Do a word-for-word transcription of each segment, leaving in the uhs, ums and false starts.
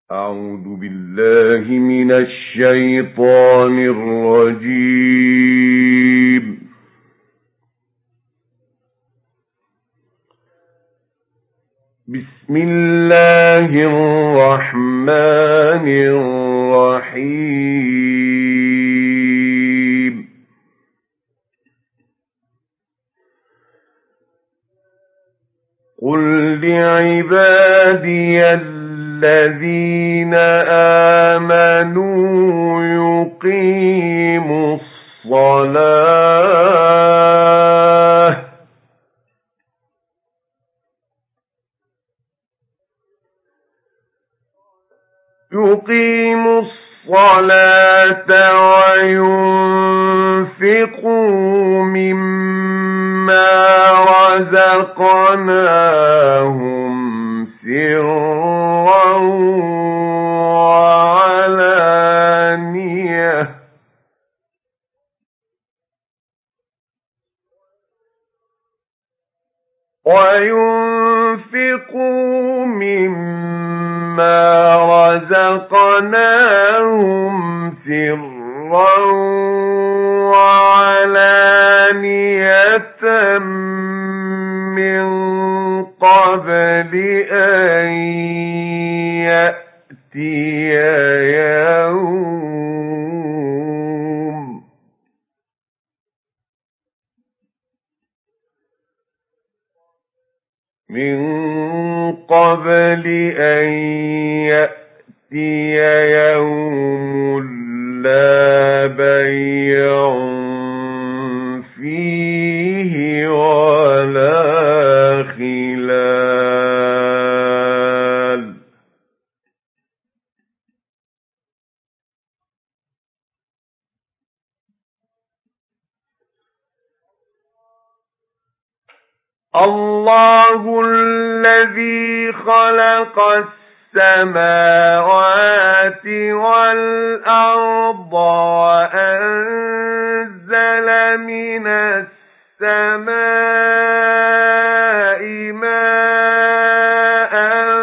أعوذ بالله من الشيطان الرجيم. بسم الله الرحمن الرحيم. قل لعبادي الذين آمنوا يقيموا الصلاة يقيموا الصلاة وينفقوا مما رزقناهم سرا وعلانية وينفقوا مما رزقناهم سرا وعلانية من قبل أن يأتي يوم من قبل أن يأتي يوم لا بيع فيه ولا خلال الله الذي خلق السماوات والأرض وأنزل من السماء ماء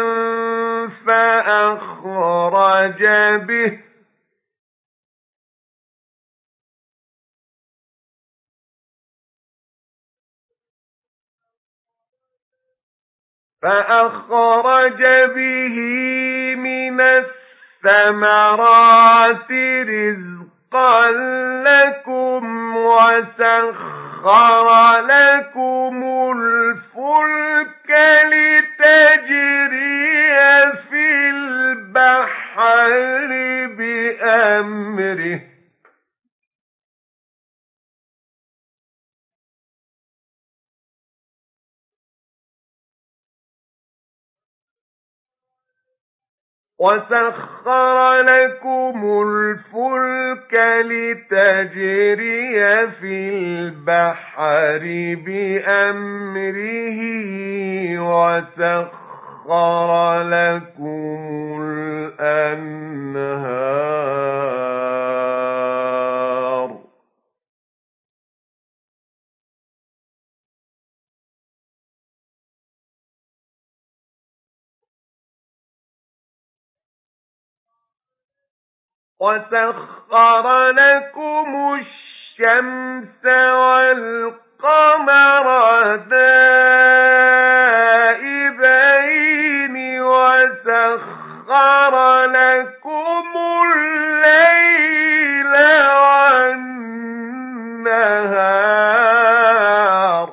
فأخرج به فأخرج به من الثمرات رزقا لكم وسخر لكم الفلك لتجري في البحر بأمره وسخر لكم الفلك لتجري في البحر بأمره وسخر لكم الأنهار وسخر لكم الشمس والقمر دائبين وسخر لكم الليل والنهار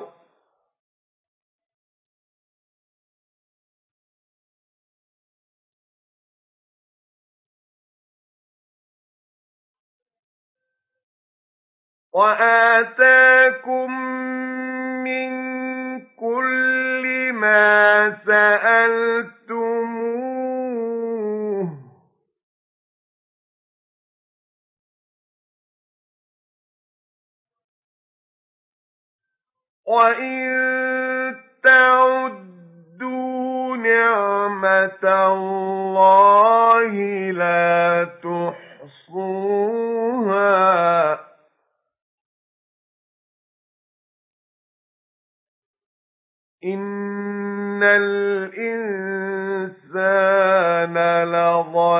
وآتاكم من كل ما سألتموه وإن تعدوا نعمة الله لا تحصوها إن الإنسان لظلوم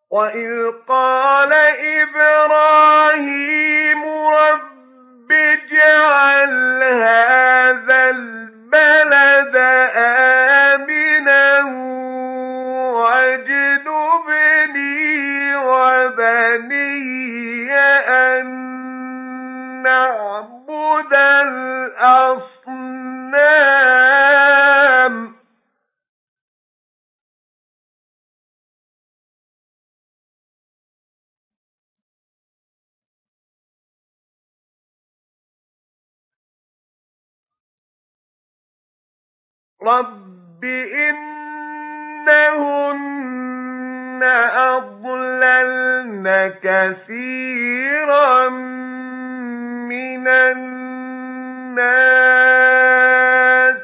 وَإِذْ قَالَ إِبْرَاهِيمُ رَبِّ اجْعَلْ هَٰذَا الْبَلَدَ آمِنًا وَاجْنُبْنِي وَبَنِيَّ أَن نَّعْبُدَ الْأَصْنَامَ رَبِّ إِنَّهُنَّ أَضْلَلْنَ كَثِيرًا مِنَ النَّاسِ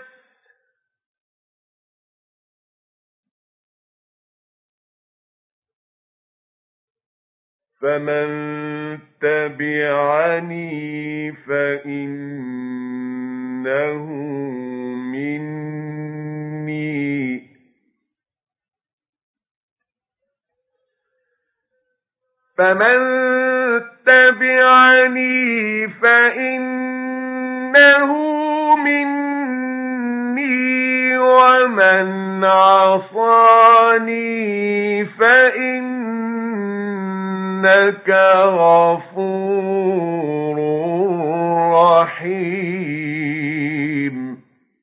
فَمَن تَبِعَنِي فَإِنَّهُ مِنِّي فَمَن تَبِعَنِي فَإِنَّهُ مِنِّي وَمَنْ عَصَانِي فَإِنَّكَ غَفُورٌ رَّحِيمٌ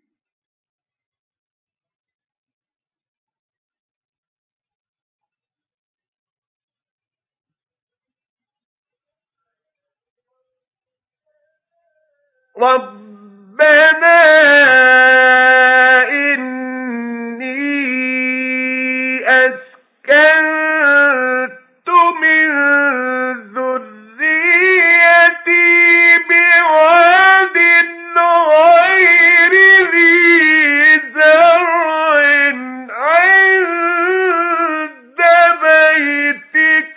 رَبَّنَا إِنِّي أَسْكَنتُ مِن ذُرِّيَّتِي بِوَادٍ غَيْرِ ذِي زَرْعٍ عِندَ بَيْتِكَ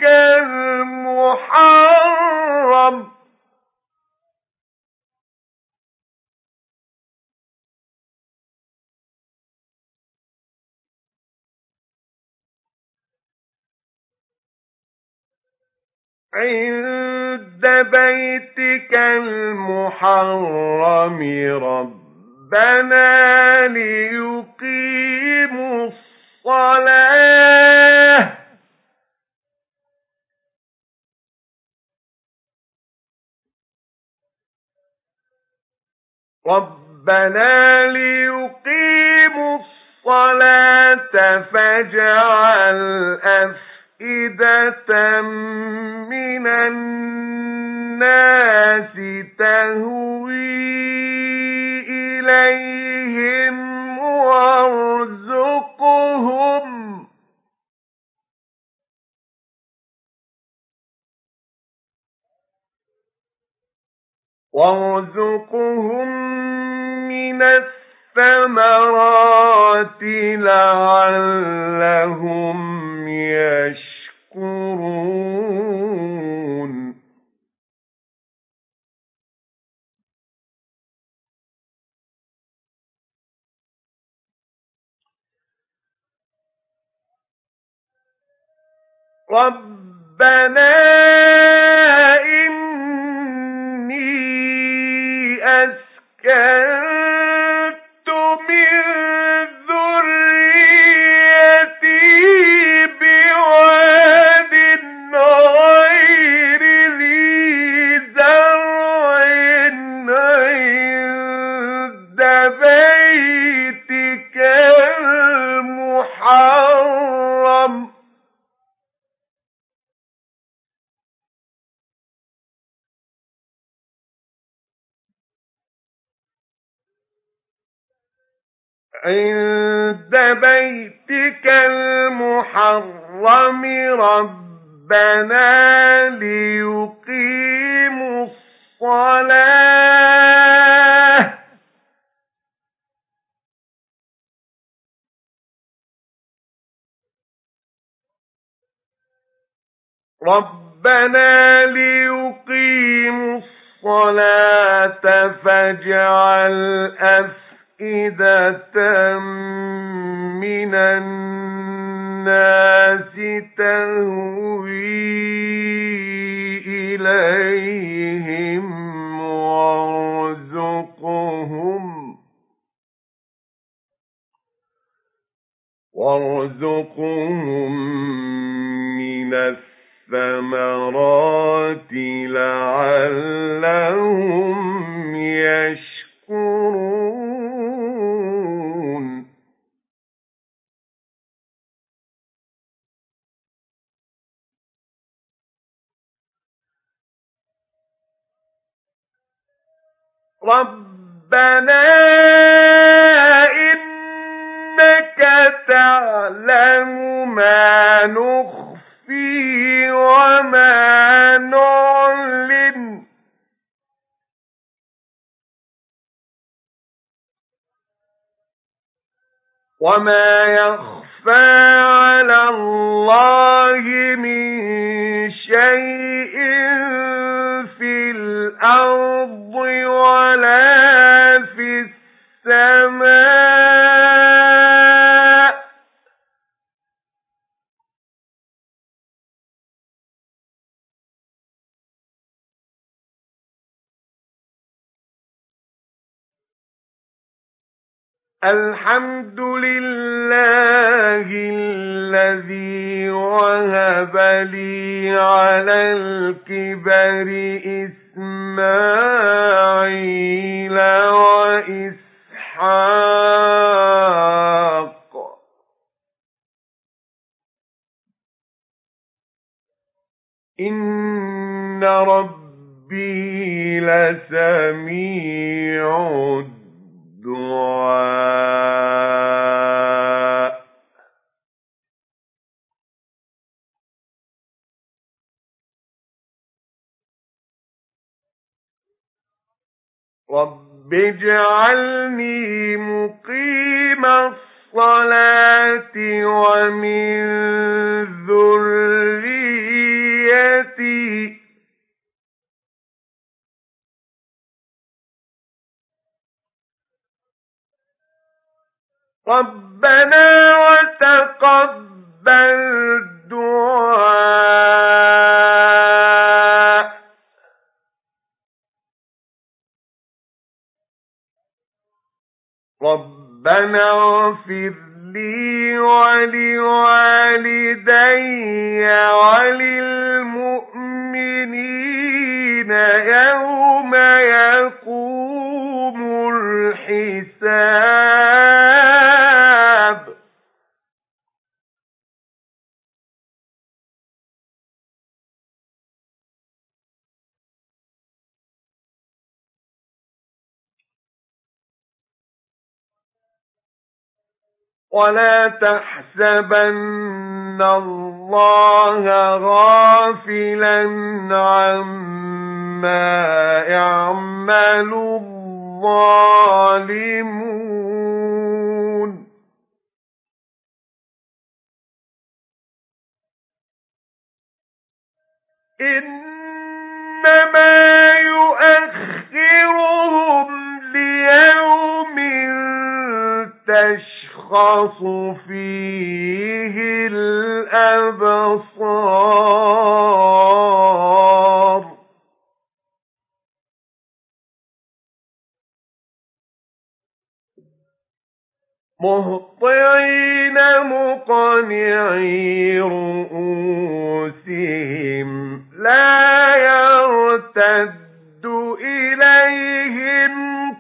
الْمُحَرَّمِ عند بيتك المحرم ربنا ليقيموا الصلاة ربنا ليقيموا الصلاة فاجعل أفئدة من الناس تهوي إليهم وارزقهم وارزقهم من الثمرات لعلهم يشكرون ربنا إني أسكنت من ذريتي بواد غير ذي زرع عند بيتك المحرم عند بيتك المحرم ربنا ليقيموا الصلاة ربنا ليقيموا الصلاة فاجعل أفئدة أفئدة من الناس تهوي إليهم وارزقهم وارزقهم من الثمرات لعلهم يشكرون. ربنا إنك تعلم ما نخفي وما نعلن وما يخفى على الله من شيء في الأرض ولا في السماء. الحمد لله الذي وهب لي على الكبر إسماعيل وإسحاق إن ربي لسميع الدعاء. رب اجعلني مقيم الصلاة ومن ذريتي ربنا وتقبل دعاء. ربنا اغفر لي ولوالدي وللمؤمنين يوم يقوم الحساب. ولا تحسبن الله غافلا عما يعمل الظالمون إنما يؤخرهم ليوم تشخص فيه الأبصار مهطعين مقنعي رؤوسهم لا يرتد إليهم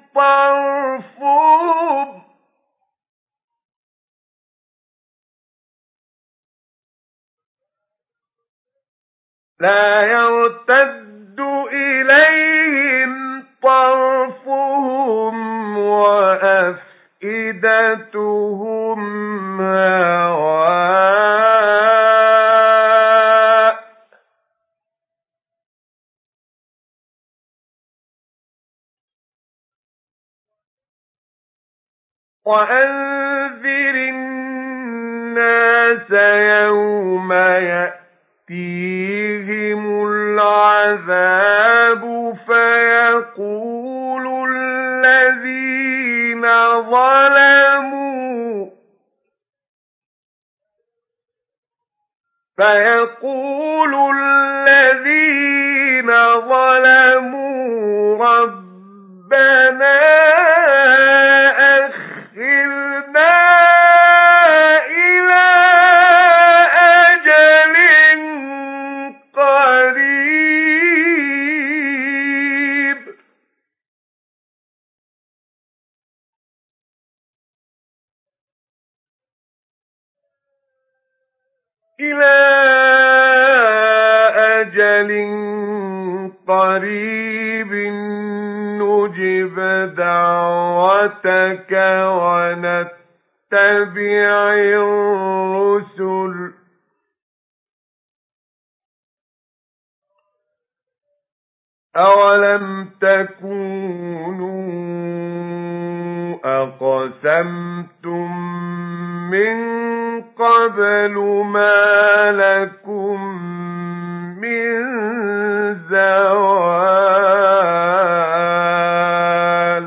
طرفهم لا يرتد إليهم طرفهم وأفئدتهم هواء وأنذر الناس يوم يأتيهم العذاب فيقول الذين ظلموا فيقول الذين ظلموا ربنا أخرنا إلى أجل قريب إلى أجل قريب نجب دعوتك ونتبع الرسل أولم تكونوا أقسمتم من قبل ما لكم من زوال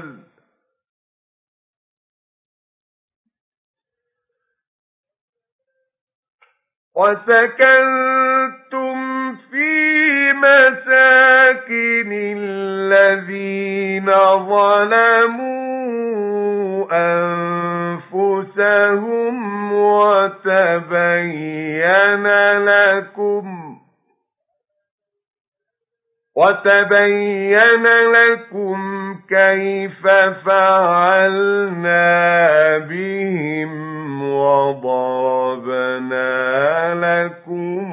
وسكنتم في مساكن الذين ظلموا أنفسهم وتبين لكم وتبين لكم كيف فعلنا بهم وضربنا لكم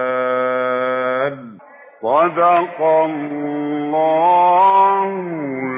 الأمثال. صدق الله